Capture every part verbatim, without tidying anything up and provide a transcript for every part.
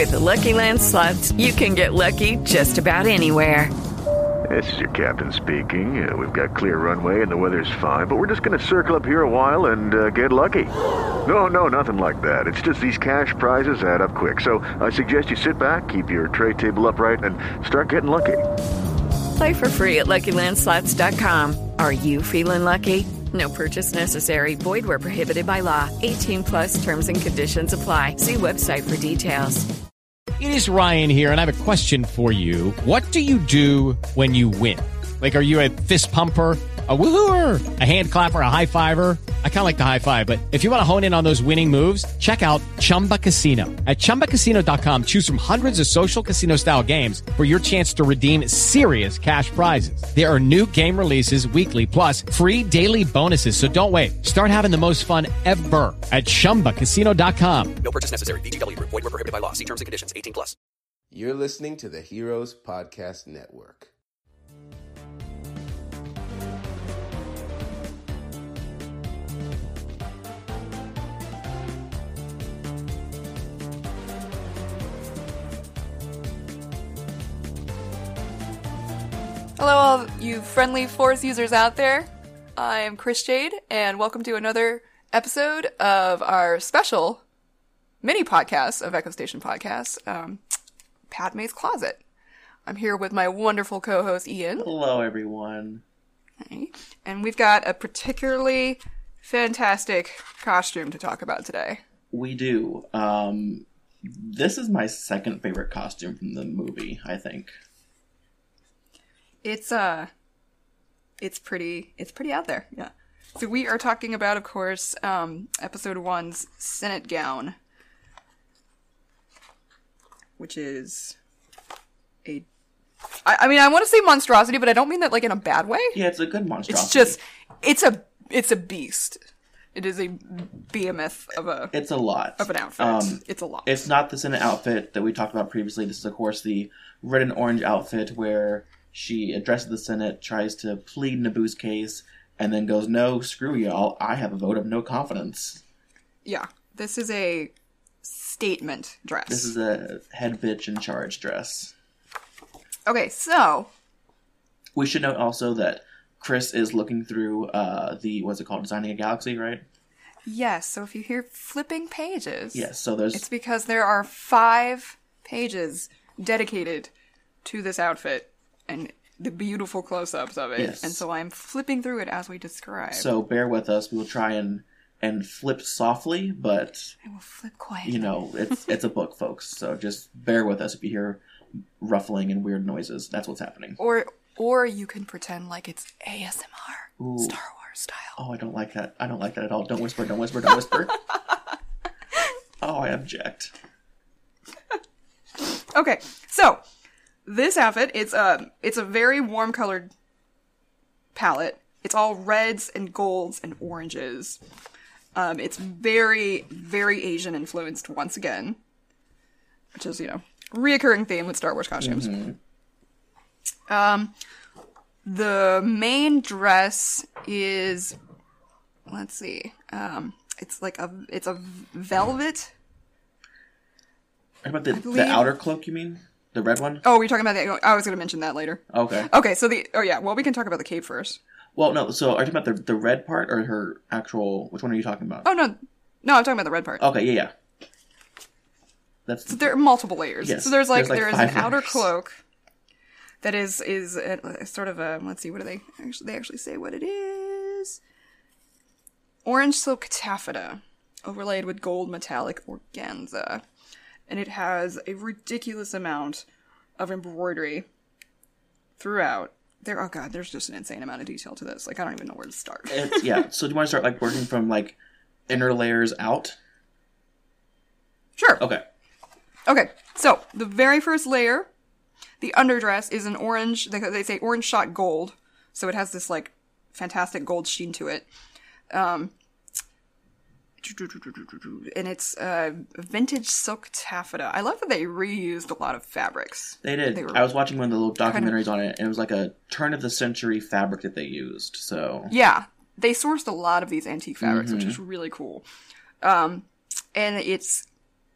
With the Lucky Land Slots, you can get lucky just about anywhere. This is your captain speaking. Uh, we've got clear runway and the weather's fine, but we're just going to circle up here a while and uh, get lucky. No, no, nothing like that. It's just these cash prizes add up quick. So I suggest you sit back, keep your tray table upright, and start getting lucky. Play for free at Lucky Land Slots dot com. Are you feeling lucky? No purchase necessary. Void where prohibited by law. eighteen plus terms and conditions apply. See website for details. It is Ryan here, and I have a question for you. What do you do when you win? Like, are you a fist pumper, a woohooer, a hand clapper, a high fiver? I kind of like the high five, but if you want to hone in on those winning moves, check out Chumba Casino. At chumba casino dot com, choose from hundreds of social casino-style games for your chance to redeem serious cash prizes. There are new game releases weekly, plus free daily bonuses, so don't wait. Start having the most fun ever at chumba casino dot com. No purchase necessary. V G W. Void where prohibited by law. See terms and conditions. eighteen plus. You're listening to the Heroes Podcast Network. Hello, all you friendly Force users out there. I am Chris Jade, and welcome to another episode of our special mini podcast of Echo Station Podcasts, um, Padme's Closet. I'm here with my wonderful co-host, Ian. Hello, everyone. Hey. And we've got a particularly fantastic costume to talk about today. We do. Um, this is my second favorite costume from the movie, I think. It's, uh, it's pretty, it's pretty out there, yeah. So we are talking about, of course, um, episode one's Senate gown, which is a, I, I mean, I want to say monstrosity, but I don't mean that, like, in a bad way. Yeah, it's a good monstrosity. It's just, it's a, it's a beast. It is a behemoth of a, it's a lot. Of an outfit. Um, it's a lot. It's not the Senate outfit that we talked about previously. This is, of course, the red and orange outfit where she addresses the Senate, tries to plead Naboo's case, and then goes, no, screw y'all, I have a vote of no confidence. Yeah, this is a statement dress. This is a head bitch in charge dress. Okay, so... We should note also that Chris is looking through uh, the, what's it called, Designing a Galaxy, right? Yes, so if you hear flipping pages... Yes, so there's... It's because there are five pages dedicated to this outfit. And the beautiful close-ups of it. Yes. And so I'm flipping through it as we describe. So bear with us. We will try and, and flip softly, but... I will flip quietly. You know, it's it's a book, folks. So just bear with us if you hear ruffling and weird noises. That's what's happening. Or or you can pretend like it's A S M R. Ooh. Star Wars style. Oh, I don't like that. I don't like that at all. Don't whisper, don't whisper, don't whisper. Oh, I object. Okay, so... This outfit, it's a, it's a very warm-colored palette. It's all reds and golds and oranges. Um, it's very, very Asian-influenced once again. Which is, you know, reoccurring theme with Star Wars costumes. Mm-hmm. Um, the main dress is, let's see, um, it's like a, it's a velvet. What about the, the outer cloak, you mean? The red one? Oh, we're talking about that. I was going to mention that later. Okay. Okay, so the... Oh, yeah. Well, we can talk about the cape first. Well, no. So, are you talking about the, the red part or her actual... Which one are you talking about? Oh, no. No, I'm talking about the red part. Okay, yeah, yeah. That's... So there are multiple layers. Yes. So there's like... There's, like, there's an layers. outer cloak that is... is a, a sort of a... Let's see, what do they... Actually, they actually say what it is. Orange silk taffeta overlaid with gold metallic organza. And it has a ridiculous amount of embroidery throughout. There, oh god, there's just an insane amount of detail to this. Like, I don't even know where to start. It's, yeah, so do you want to start, like, working from, like, inner layers out? Sure. Okay. Okay, so, the very first layer, the underdress, is an orange, they, they say orange shot gold, so it has this, like, fantastic gold sheen to it. Um... And it's uh, vintage silk taffeta. I love that they reused a lot of fabrics. They did. They I was watching one of the little documentaries kind of... on it, and it was like a turn-of-the-century fabric that they used, so... Yeah. They sourced a lot of these antique fabrics, mm-hmm. which is really cool. Um, and it's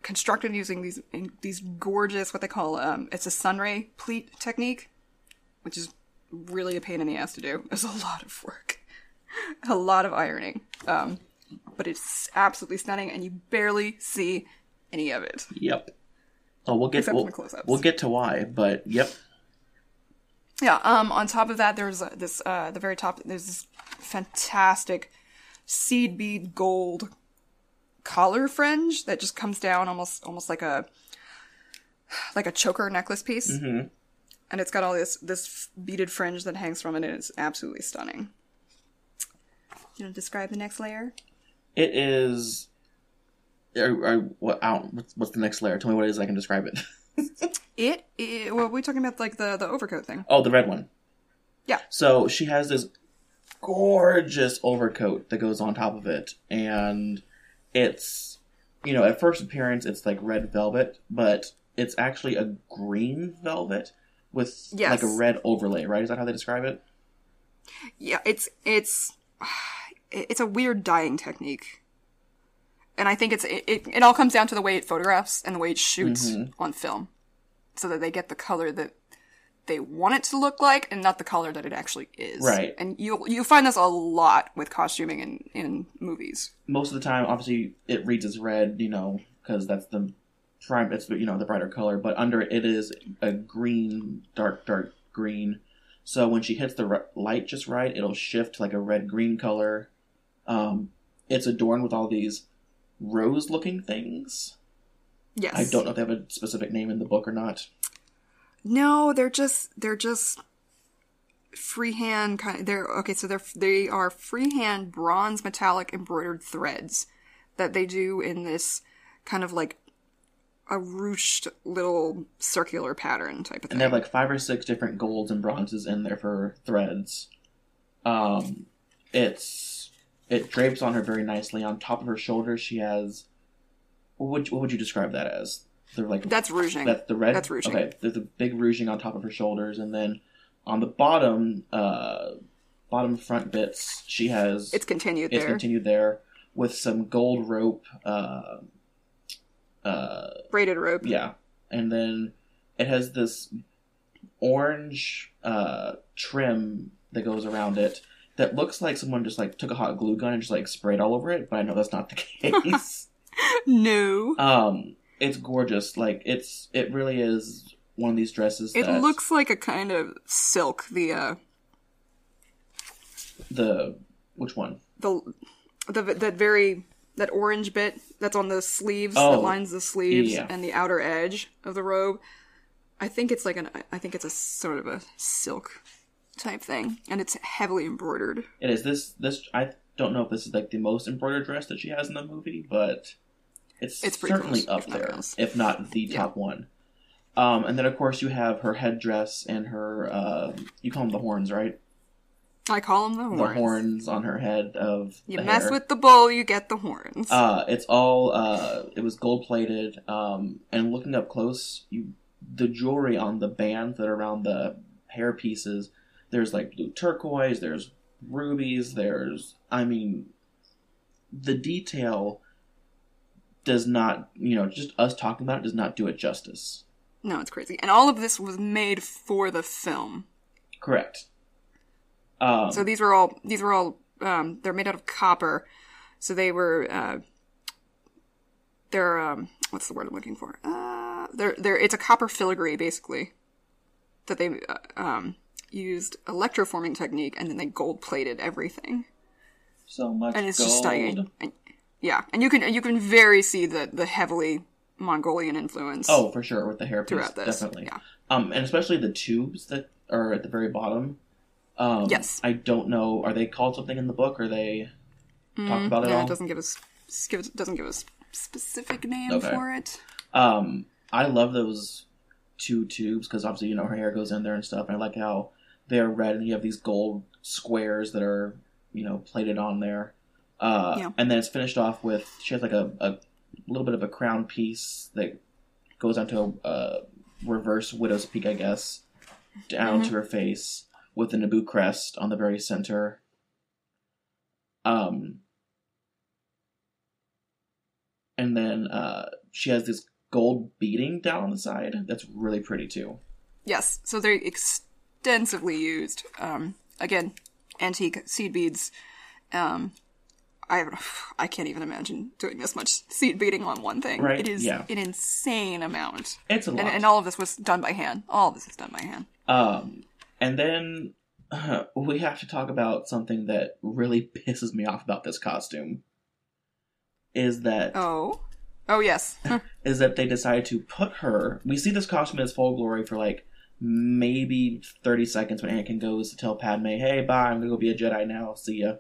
constructed using these these gorgeous, what they call, um, it's a sunray pleat technique, which is really a pain in the ass to do. It's a lot of work. A lot of ironing. Um, but it's absolutely stunning, and you barely see any of it. Yep. Oh, we'll get Except we'll, from the close-ups. we'll get to why, but yep. Yeah, um, on top of that, there's uh, this, uh, the very top, there's this fantastic seed bead gold collar fringe that just comes down almost, almost like a, like a choker necklace piece. Mm-hmm. And it's got all this, this beaded fringe that hangs from it, and it's absolutely stunning. You want to describe the next layer? It is, or, or, what, I don't, what's, what's the next layer? Tell me what it is, I can describe it. It, it well, we're talking about like the, the overcoat thing. Oh, the red one. Yeah. So she has this gorgeous overcoat that goes on top of it, and it's, you know, at first appearance it's like red velvet, but it's actually a green velvet with Yes. like a red overlay, right? Is that how they describe it? Yeah, it's it's it's a weird dyeing technique, and I think it's it, it, it all comes down to the way it photographs and the way it shoots Mhm. on film, so that they get the color that they want it to look like, and not the color that it actually is. Right. And you you find this a lot with costuming in in movies. Most of the time, obviously, it reads as red, you know, because that's the prime. It's the, you know, the brighter color, but under it, it is a green, dark, dark green. So when she hits the r- light just right, it'll shift like a red-green color. Um, it's adorned with all these rose-looking things. Yes. I don't know if they have a specific name in the book or not. No, they're just they're just freehand kind of, they're okay, so they're they are freehand bronze metallic embroidered threads that they do in this kind of like a ruched little circular pattern type of thing. And they have like five or six different golds and bronzes in there for threads. Um, it's it drapes on her very nicely. On top of her shoulders, she has what would what would you describe that as? They're like That's ruching. That's the red. That's ruching. Okay, there's a big ruching on top of her shoulders, and then on the bottom, uh, bottom front bits, she has It's continued it's there. continued there with some gold rope. Uh, uh, Braided rope. yeah, and then it has this orange uh, trim that goes around it that looks like someone just like took a hot glue gun and just like sprayed all over it. But I know that's not the case. No. um, it's gorgeous. Like it's it really is one of these dresses. It that looks like a kind of silk, the uh the which one? the the that very that orange bit that's on the sleeves Oh, that lines the sleeves yeah. and the outer edge of the robe. I think it's like an I think it's a sort of a silk type thing, and it's heavily embroidered. It is this this I don't know if this is like the most embroidered dress that she has in the movie, but it's, It's pretty certainly close, up if nothing there, else. if not the Yeah. top one. Um, and then of course you have her headdress and her uh, you call them the horns, right? I call them the horns. The horns on her head of You the mess hair. with the bull, you get the horns. Uh, it's all uh, it was gold plated. Um, and looking up close, you the jewelry on the bands that are around the hair pieces. There's like blue turquoise. There's rubies. There's I mean, the detail does not, you know, just us talking about it does not do it justice. No, it's crazy. And all of this was made for the film. Correct. Um, So these were all these were all um, they're made out of copper. So they were uh, they're um, what's the word I'm looking for? Uh, they're they're it's a copper filigree basically that they uh, um, used electroforming technique, and then they gold plated everything, so much and it's gold. just stunning. And, yeah, and you can you can very see the the heavily Mongolian influence. Oh, for sure, with the hairpiece, Throughout this, definitely. yeah. Um, and especially the tubes that are at the very bottom. Um, Yes. I don't know. Are they called something in the book? Or they talked about it Yeah, all? it doesn't give us give, doesn't give us specific name Okay. for it. Um, I love those two tubes because obviously you know her hair goes in there and stuff. And I like how they're red and you have these gold squares that are you know plated on there. Uh, Yeah. And then it's finished off with she has like a, a little bit of a crown piece that goes down to a, a reverse widow's peak, I guess, down to her face with the Naboo crest on the very center. Um, and then uh, she has this gold beading down on the side. That's really pretty too. Yes, so they're extensively used. Um, again, antique seed beads. Um, I I can't even imagine doing this much seed beading on one thing. Right? It is Yeah. an insane amount. It's a lot. And, and all of this was done by hand. All of this is done by hand. Um, and then uh, we have to talk about something that really pisses me off about this costume. Is that Oh. Oh, yes. is that they decided to put her... We see this costume in its full glory for, like, maybe thirty seconds when Anakin goes to tell Padme, hey, bye, I'm gonna go be a Jedi now, see ya.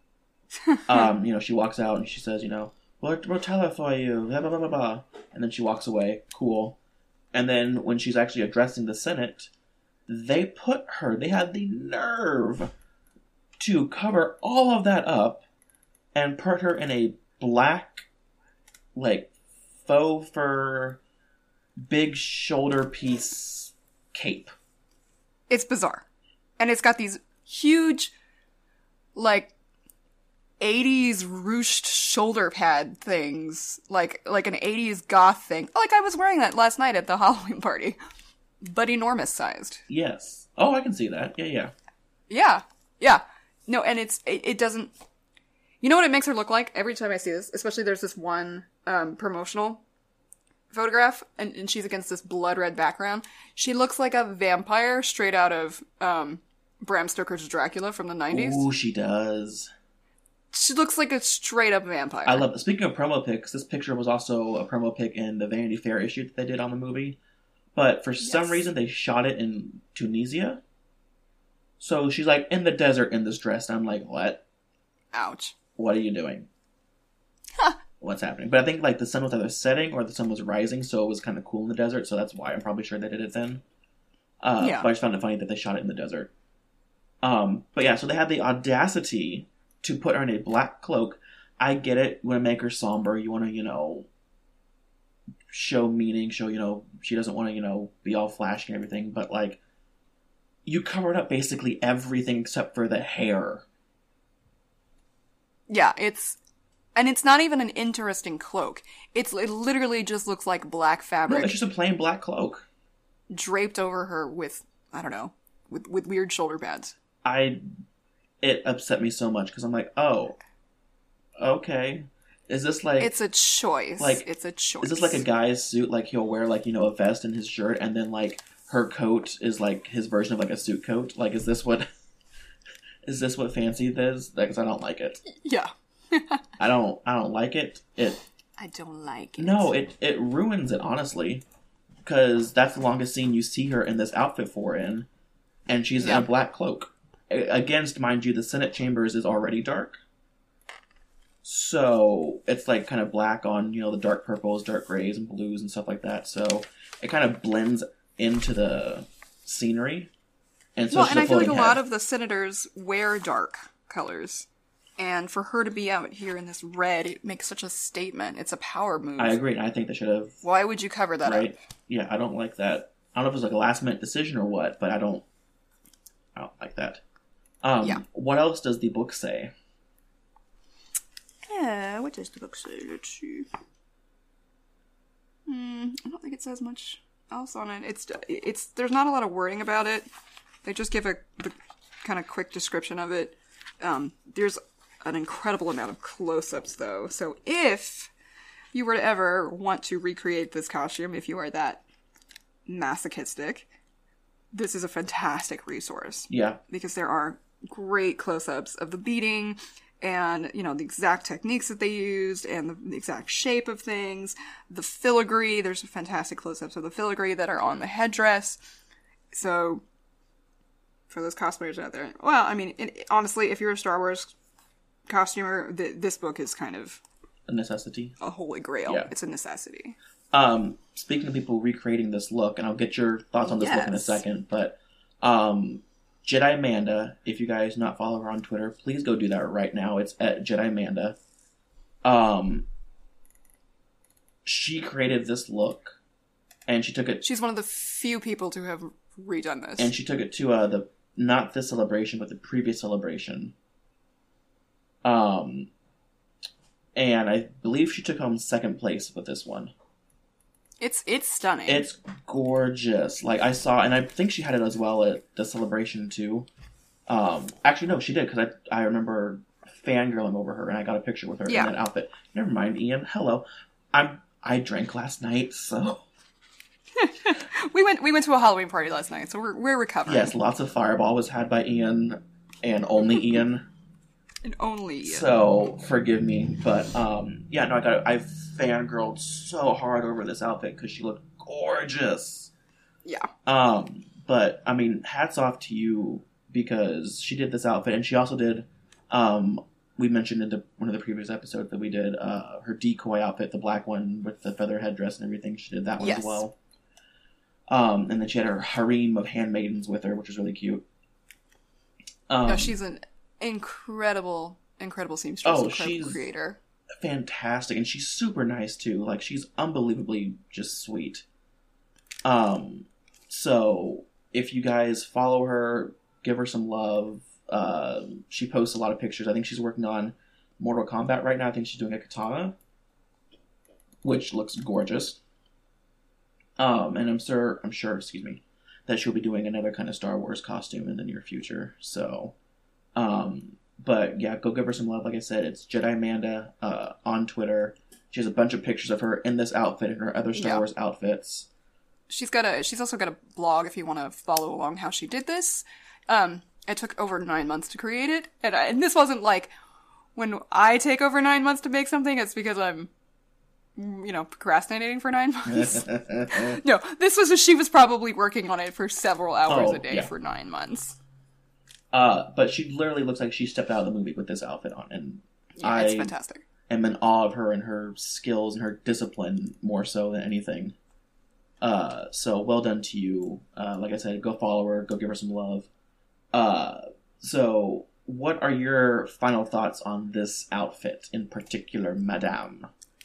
um, you know, she walks out and she says, you know, we'll, we'll tell her for you, blah, blah, blah, blah, blah. And then she walks away. Cool. And then when she's actually addressing the Senate, they put her, they had the nerve to cover all of that up and put her in a black, like, faux fur, big shoulder piece cape. It's bizarre. And it's got these huge, like, eighties ruched shoulder pad things. Like, like an eighties goth thing. Like, I was wearing that last night at the Halloween party. But enormous sized. Yes. Oh, I can see that. Yeah, yeah. Yeah. Yeah. No, and it's, it, it doesn't... You know what it makes her look like every time I see this? Especially there's this one um, promotional photograph, and, and she's against this blood red background. She looks like a vampire straight out of um, Bram Stoker's Dracula from the nineties. Ooh, she does. She looks like a straight up vampire. I love it. Speaking of promo pics, this picture was also a promo pic in the Vanity Fair issue that they did on the movie. But for Yes. some reason, they shot it in Tunisia. So she's like in the desert in this dress, and I'm like, what? Ouch. What are you doing? What's happening? But I think like the sun was either setting or the sun was rising, so it was kind of cool in the desert. So that's why I'm probably sure they did it then. Uh, Yeah. But I just found it funny that they shot it in the desert. Um, but yeah, so they had the audacity to put her in a black cloak. I get it. You want to make her somber. You want to, you know, show meaning. Show, you know, she doesn't want to, you know, be all flashy and everything. But like, you covered up basically everything except for the hair. Yeah, it's... And it's not even an interesting cloak. It's It literally just looks like black No, fabric it's just a plain black cloak. draped over her with, I don't know, with, with weird shoulder pads. I, it upset me so much because I'm like, oh, okay. Is this like, It's a choice. like, it's a choice. is this like a guy's suit? Like he'll wear like, you know, a vest and his shirt and then like her coat is like his version of like a suit coat? Like, is this what, is this what fancy is? Because I don't like it. Yeah. I don't, I don't like it. It, I don't like it. no, it, it ruins it, honestly. Because that's the longest scene you see her in this outfit for in. And she's Yeah. in a black cloak. Against, mind you, the Senate chambers is already dark. So it's like kind of black on, you know, the dark purples, dark grays, and blues and stuff like that. So it kind of blends into the scenery. And so Well, it's and a I feel like a floating lot head. of the senators wear dark colors. And for her to be out here in this red, it makes such a statement. It's a power move. I agree. And I think they should have, Why would you cover that right? up? Yeah, I don't like that. I don't know if it was like a last minute decision or what, but I don't, I don't like that. Um, Yeah. What else does the book say? Yeah, what does the book say? Let's see. Hmm, I don't think it says much else on it. It's it's there's not a lot of wording about it. They just give a the kind of quick description of it. Um, there's an incredible amount of close-ups though. So if you were to ever want to recreate this costume, if you are that masochistic, this is a fantastic resource. Yeah. Because there are great close-ups of the beading and, you know, the exact techniques that they used and the, the exact shape of things. The filigree, there's fantastic close-ups of the filigree that are on the headdress. So, for those cosplayers out there, well, I mean, it, honestly, if you're a Star Wars costumer, th- this book is kind of A necessity. a holy grail. Yeah. It's a necessity. Um, speaking of people recreating this look, and I'll get your thoughts on this look in a Yes. second, but um, Jedi Amanda, if you guys not follow her on Twitter, please go do that right now. It's at Jedi Amanda. Um, she created this look, and she took it, She's one of the few people to have redone this. and she took it to uh, the not this celebration, but the previous celebration. Um, and I believe she took home second place with this one. It's it's stunning. It's gorgeous. Like, I saw, and I think she had it as well at the celebration, too. Um, actually, no, she did, because I, I remember fangirling over her, and I got a picture with her yeah. in that outfit. Never mind, Ian. Hello. I'm, I drank last night, so... we went we went to a Halloween party last night, so we're, we're recovering. Yes, lots of Fireball was had by Ian, and only Ian. And only Ian. So, forgive me, but, um, yeah, no, I got I fangirled so hard over this outfit, because she looked gorgeous. Yeah. Um, but, I mean, hats off to you, because she did this outfit, and she also did, um, we mentioned in the, one of the previous episodes that we did, uh, her decoy outfit, the black one with the feather headdress and everything. She did that one yes. as well. Um, and then she had her harem of handmaidens with her, which was really cute. Um, no, she's an incredible, incredible seamstress, oh, incredible she's creator. Fantastic, and she's super nice too. Like, she's unbelievably just sweet. Um, so if you guys follow her, give her some love. Uh, she posts a lot of pictures. I think she's working on Mortal Kombat right now. I think she's doing a katana, which looks gorgeous. Um, and I'm sure, I'm sure, excuse me, that she'll be doing another kind of Star Wars costume in the near future. So, um, but yeah, go give her some love. Like I said, it's Jedi Amanda uh, on Twitter. She has a bunch of pictures of her in this outfit and her other Star yeah. Wars outfits. She's got a. She's also got a blog if you want to follow along how she did this. Um, it took over nine months to create it, and I, and this wasn't like when I take over nine months to make something. It's because I'm, you know, procrastinating for nine months. No, this was she was probably working on it for several hours Oh, a day yeah. for nine months. Uh, but she literally looks like she stepped out of the movie with this outfit on, and Yeah, I it's fantastic. am in awe of her and her skills and her discipline more so than anything. Uh, so well done to you. Uh, like I said, go follow her, go give her some love. Uh, so what are your final thoughts on this outfit in particular, Madame?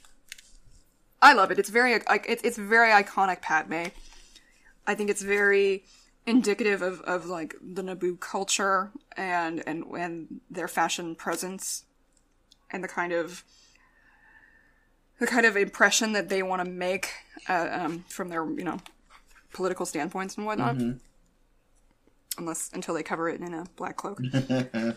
I love it. It's very it's it's very iconic Padme. I think it's very indicative of, of like the Naboo culture and and and their fashion presence and the kind of the kind of impression that they want to make uh, um, from their you know political standpoints and whatnot. Mm-hmm. Unless until they cover it in a black cloak. it,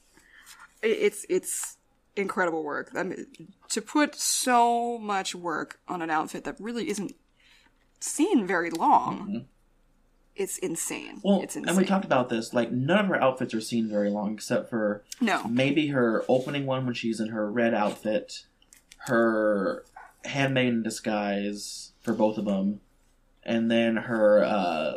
it's it's incredible work. I mean, to put so much work on an outfit that really isn't seen very long. Mm-hmm. It's insane. Well, it's insane. And we talked about this. Like, none of her outfits are seen very long, except for no. maybe her opening one when she's in her red outfit, her handmaid in disguise for both of them, and then her, uh,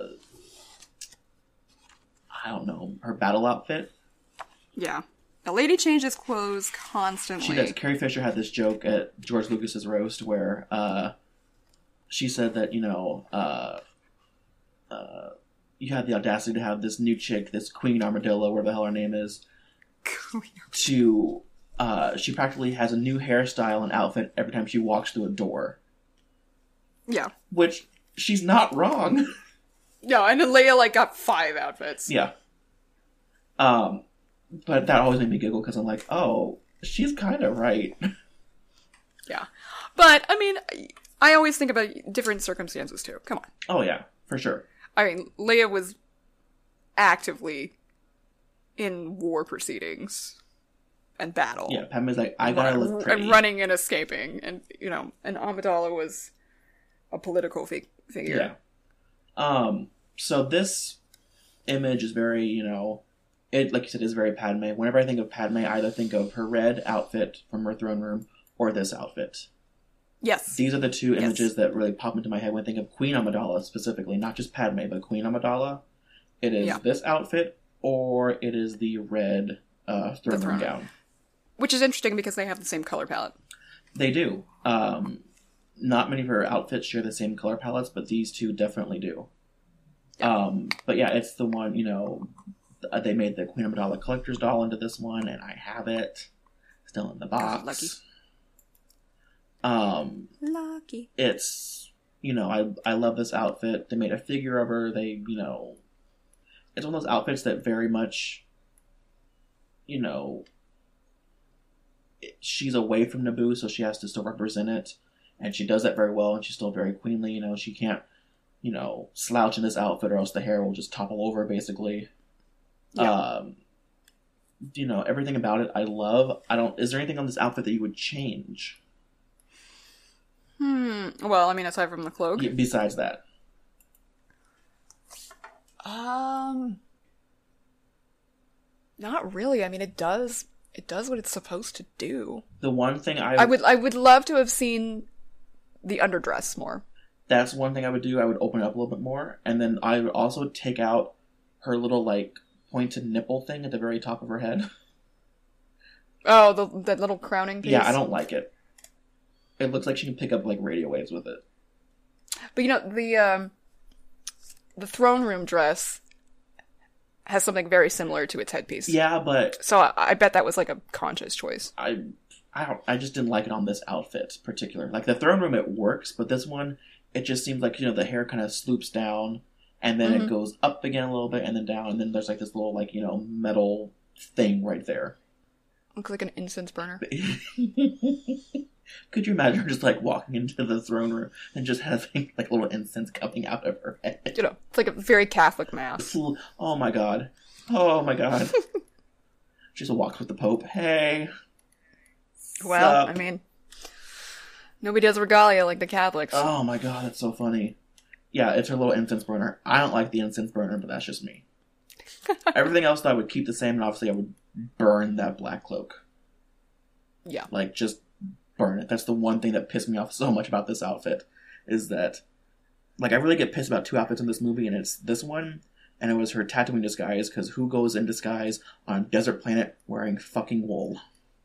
I don't know, her battle outfit. Yeah. The lady changes clothes constantly. She does. Carrie Fisher had this joke at George Lucas's roast where uh, she said that, you know, uh, uh, you had the audacity to have this new chick, this Queen Armadillo, whatever the hell her name is, to, uh, she practically has a new hairstyle and outfit every time she walks through a door. Yeah. Which, she's not wrong. No, and then Leia, like, got five outfits. Yeah. Um, but that always made me giggle because I'm like, oh, she's kind of right. Yeah. But, I mean, I always think about different circumstances, too. Come on. Oh, yeah, for sure. I mean, Leia was actively in war proceedings and battle. Yeah, Padme's like, I gotta Run, look pretty. And running and escaping. And, you know, and Amidala was a political fi- figure. Yeah. Um, so this image is very, you know, it, like you said, is very Padme. Whenever I think of Padme, I either think of her red outfit from her throne room or this outfit. Yes. These are the two Yes. images that really pop into my head when I think of Queen Amidala specifically, not just Padme, but Queen Amidala. It is Yeah. this outfit or it is the red uh, throne room throne. gown. Which is interesting because they have the same color palette. They do. Um, not many of her outfits share the same color palettes, but these two definitely do. Yeah. Um, but yeah, it's the one, you know, th- they made the Queen Amidala collector's doll into this one, and I have it. Still in the box. God, lucky. Um, Lucky. it's, you know, I I love this outfit. They made a figure of her. They, you know, it's one of those outfits that very much, you know, it, she's away from Naboo, so she has to still represent it. And she does that very well, and she's still very queenly. You know, she can't, you know, slouch in this outfit or else the hair will just topple over, basically. Yeah. Um, you know, everything about it I love. I don't... Is there anything on this outfit that you would change? Hmm. Well, I mean, aside from the cloak. Yeah, besides that. Um... Not really. I mean, it does... It does what it's supposed to do. The one thing I... I would I would love to have seen the underdress more. That's one thing I would do. I would open it up a little bit more. And then I would also take out her little, like, pointed nipple thing at the very top of her head. Oh, the that little crowning piece? Yeah, I don't like it. It looks like she can pick up, like, radio waves with it. But, you know, the, um... the throne room dress has something very similar to its headpiece. Yeah, but... So I, I bet that was, like, a conscious choice. I I don't, I just didn't like it on this outfit, particular. Like, the throne room, it works, but this one, it just seems like, you know, the hair kind of sloops down, and then mm-hmm. it goes up again a little bit, and then down, and then there's, like, this little, like, you know, metal thing right there. Looks like an incense burner. Could you imagine her just, like, walking into the throne room and just having, like, a little incense coming out of her head? You know, it's like a very Catholic mass. Oh, my God. Oh, my God. She just walks with the Pope. Hey. Well, Sup? I mean, nobody does regalia like the Catholics. Oh, my God. That's so funny. Yeah, it's her little incense burner. I don't like the incense burner, but that's just me. Everything else, though, I would keep the same, and obviously I would burn that black cloak. Yeah. Like, just... burn it. That's the one thing that pissed me off so much about this outfit, is that, like, I really get pissed about two outfits in this movie, and it's this one, and it was her Tatooine disguise, because who goes in disguise on a desert planet wearing fucking wool?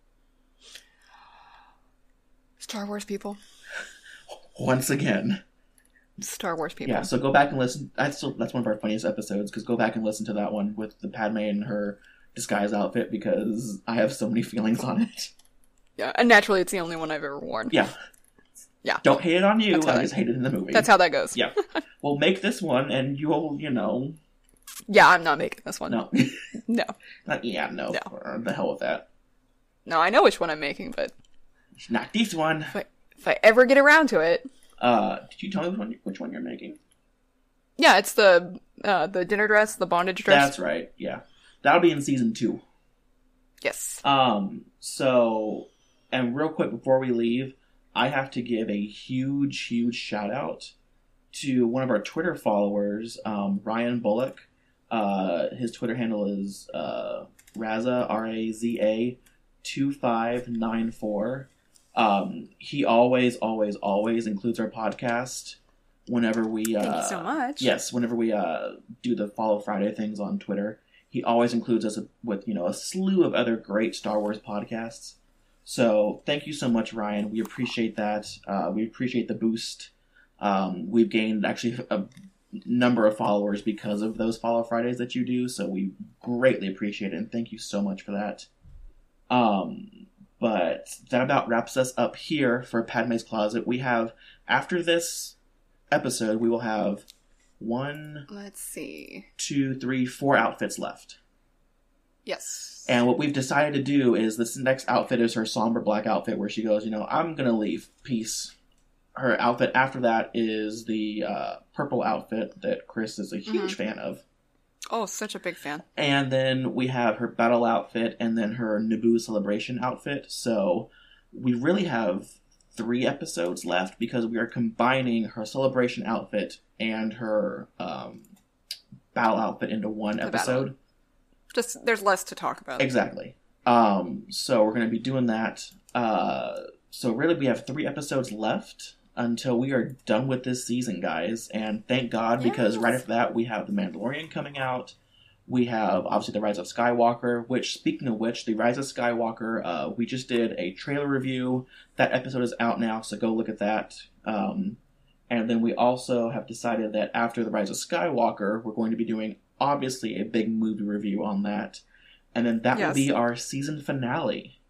Star Wars people. Once again. Star Wars people. Yeah, so go back and listen. That's, still, that's one of our funniest episodes, because go back and listen to that one with the Padme and her disguise outfit, because I have so many feelings on it. Yeah, and naturally it's the only one I've ever worn. Yeah. Yeah. Don't hate it on you, I I, just hate it in the movie. That's how that goes. Yeah. Well, make this one, and you'll, you know... Yeah, I'm not making this one. No. No. Not, yeah, no. No. Or the hell with that. No, I know which one I'm making, but... Not this one. If I, if I ever get around to it... Uh, did you tell me which one, which one you're making? Yeah, it's the uh, the dinner dress, the bondage dress. That's right, yeah. That'll be in season two. Yes. Um, so... And real quick, before we leave, I have to give a huge, huge shout out to one of our Twitter followers, um, Ryan Bullock. Uh, his Twitter handle is uh, Raza, R A Z A, two five nine four. Um, he always, always, always includes our podcast whenever we... Uh, Thank you so much. Yes, whenever we uh, do the Follow Friday things on Twitter. He always includes us with, you know, a slew of other great Star Wars podcasts. So thank you so much, Ryan. We appreciate that. Uh, we appreciate the boost. Um, we've gained actually a number of followers because of those Follow Fridays that you do. So we greatly appreciate it. And thank you so much for that. Um, but that about wraps us up here for Padme's Closet. We have, after this episode, we will have one, Let's see. two, three, four outfits left. Yes. And what we've decided to do is this next outfit is her somber black outfit where she goes, you know, I'm going to leave. Peace. Her outfit after that is the uh, purple outfit that Chris is a huge mm-hmm. fan of. Oh, such a big fan. And then we have her battle outfit and then her Naboo celebration outfit. So we really have three episodes left because we are combining her celebration outfit and her um, battle outfit into one the episode. Battle. Just, there's less to talk about. Exactly. Um, so we're going to be doing that. Uh, so really we have three episodes left until we are done with this season, guys. And thank God, yes. because right after that we have The Mandalorian coming out. We have, obviously, The Rise of Skywalker, which, speaking of which, The Rise of Skywalker, uh, we just did a trailer review. That episode is out now, so go look at that. Um, and then we also have decided that after The Rise of Skywalker, we're going to be doing, obviously, a big movie review on that. And then that yes. will be our season finale.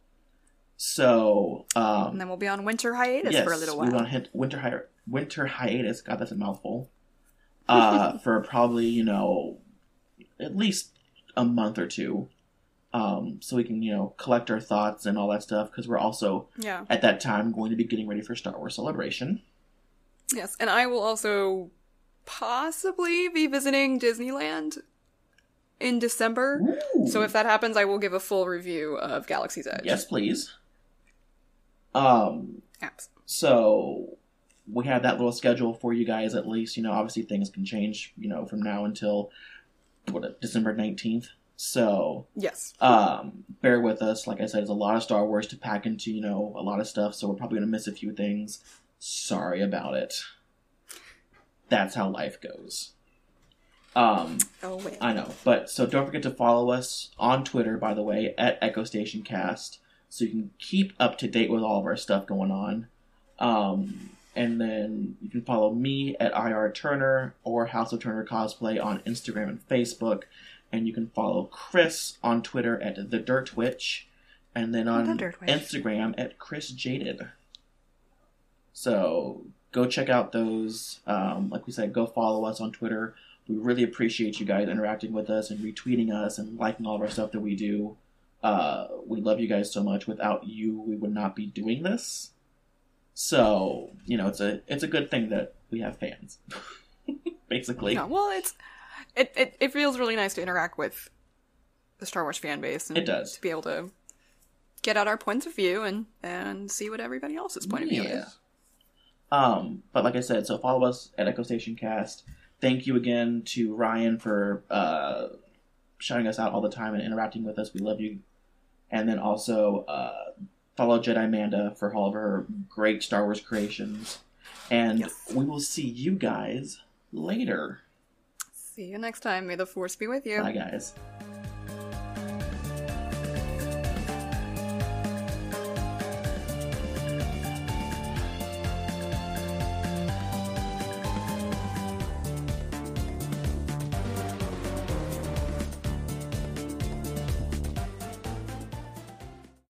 So, um... And then we'll be on winter hiatus yes, for a little while. Yes, we'll be on winter, hi- winter hiatus. God, that's a mouthful. Uh, for probably, you know... at least a month or two. um, so we can, you know, collect our thoughts and all that stuff, because we're also, Yeah. at that time, going to be getting ready for Star Wars Celebration. Yes, and I will also possibly be visiting Disneyland in December. Ooh. So if that happens, I will give a full review of Galaxy's Edge. Yes, please. Um, Apps. so we have that little schedule for you guys, at least. You know, obviously things can change, you know, from now until, what, December nineteenth. So, Yes. um, bear with us. Like I said, there's a lot of Star Wars to pack into, you know, a lot of stuff, so we're probably going to miss a few things. Sorry about it. That's how life goes. Um, Oh, wait. I know. But, so don't forget to follow us on Twitter, by the way, at Echo Station Cast, so you can keep up to date with all of our stuff going on. Um, and then you can follow me at I R Turner or House of Turner Cosplay on Instagram and Facebook. And you can follow Chris on Twitter at The Dirt Witch, and then on The Dirt Witch. Instagram at Chris Jaded. So go check out those. Um, like we said, go follow us on Twitter. We really appreciate you guys interacting with us and retweeting us and liking all of our stuff that we do. Uh, we love you guys so much. Without you, we would not be doing this. So, you know, it's a it's a good thing that we have fans, basically. No, well, it's it, it it feels really nice to interact with the Star Wars fan base. And It does. to be able to get out our points of view and and see what everybody else's point of view Yeah. is. Um, but like I said, so follow us at Echo Station Cast. Thank you again to Ryan for uh, shouting us out all the time and interacting with us. We love you. And then also uh, follow Jedi Manda for all of her great Star Wars creations. And Yes. we will see you guys later. See you next time. May the Force be with you. Bye, guys.